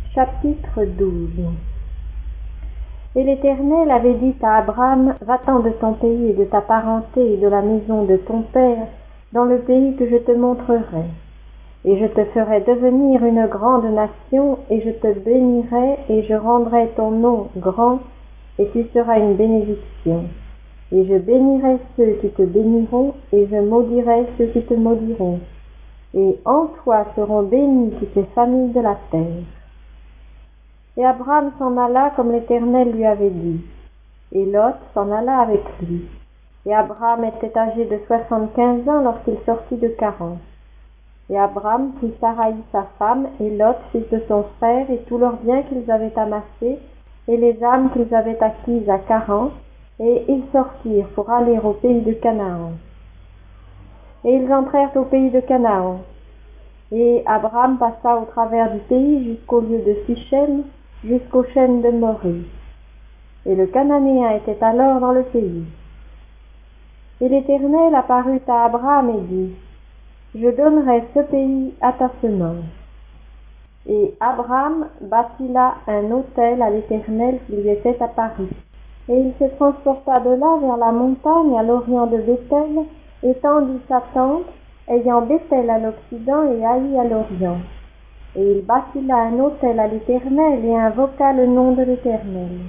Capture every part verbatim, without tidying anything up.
Chapitre douze. Et l'Éternel avait dit à Abraham, va-t'en de ton pays et de ta parenté et de la maison de ton père, dans le pays que je te montrerai. Et je te ferai devenir une grande nation, et je te bénirai, et je rendrai ton nom grand, et tu seras une bénédiction. Et je bénirai ceux qui te béniront, et je maudirai ceux qui te maudiront. Et en toi seront bénies toutes les familles de la terre. Et Abraham s'en alla comme l'Éternel lui avait dit. Et Lot s'en alla avec lui. Et Abraham était âgé de soixante-quinze ans lorsqu'il sortit de Charan. Et Abraham prit Saraï sa femme, et Lot fils de son frère, et tous leurs biens qu'ils avaient amassés, et les âmes qu'ils avaient acquises à Charan, et ils sortirent pour aller au pays de Canaan. Et ils entrèrent au pays de Canaan. Et Abraham passa au travers du pays jusqu'au lieu de Sichem, jusqu'aux chênes de Morée. Et le Cananéen était alors dans le pays. Et l'Éternel apparut à Abraham et dit, je donnerai ce pays à ta semence. Et Abraham bâtit là un autel à l'Éternel qui lui était apparu. Et il se transporta de là vers la montagne à l'orient de Béthel, et tendit sa tente, ayant Béthel à l'occident et Haï à l'orient. Et il bâtit là un autel à l'Éternel et invoqua le nom de l'Éternel.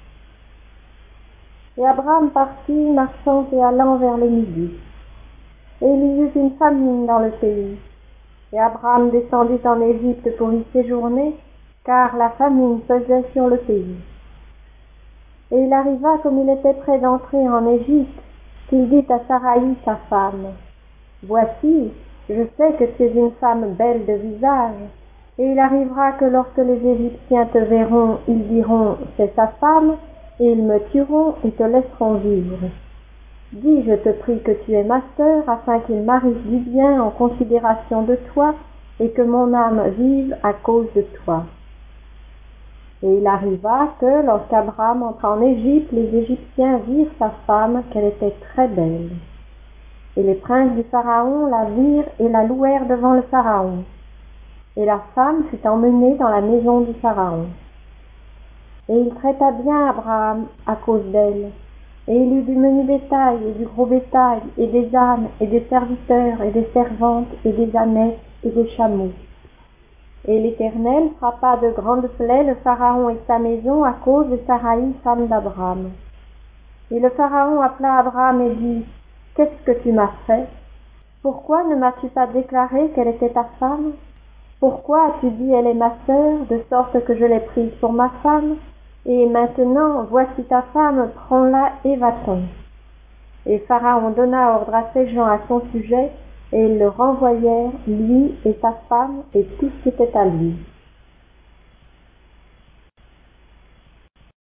Et Abraham partit, marchant et allant vers le midi. Et il y eut une famine dans le pays. Et Abraham descendit en Égypte pour y séjourner, car la famine pesait sur le pays. Et il arriva, comme il était près d'entrer en Égypte, qu'il dit à Saraï sa femme, voici, je sais que tu es une femme belle de visage, et il arrivera que lorsque les Égyptiens te verront, ils diront, c'est sa femme, et ils me tueront et te laisseront vivre. Dis, je te prie que tu es ma sœur, afin qu'il m'arrive du bien en considération de toi, et que mon âme vive à cause de toi. Et il arriva que, lorsqu'Abraham entra en Égypte, les Égyptiens virent sa femme, qu'elle était très belle. Et les princes du Pharaon la virent et la louèrent devant le Pharaon. Et la femme fut emmenée dans la maison du Pharaon. Et il traita bien Abraham à cause d'elle. Et il eut du menu bétail et du gros bétail, et des ânes, et des serviteurs, et des servantes, et des ânettes, et des chameaux. Et l'Éternel frappa de grandes plaies le Pharaon et sa maison à cause de Saraï, femme d'Abraham. Et le Pharaon appela Abraham et dit, « Qu'est-ce que tu m'as fait? Pourquoi ne m'as-tu pas déclaré qu'elle était ta femme? Pourquoi as-tu dit, elle est ma sœur, de sorte que je l'ai prise pour ma femme? Et maintenant, voici ta femme, prends-la et va-t'en. » Et Pharaon donna ordre à ses gens à son sujet, et ils le renvoyèrent, lui et sa femme, et tout ce qui était à lui.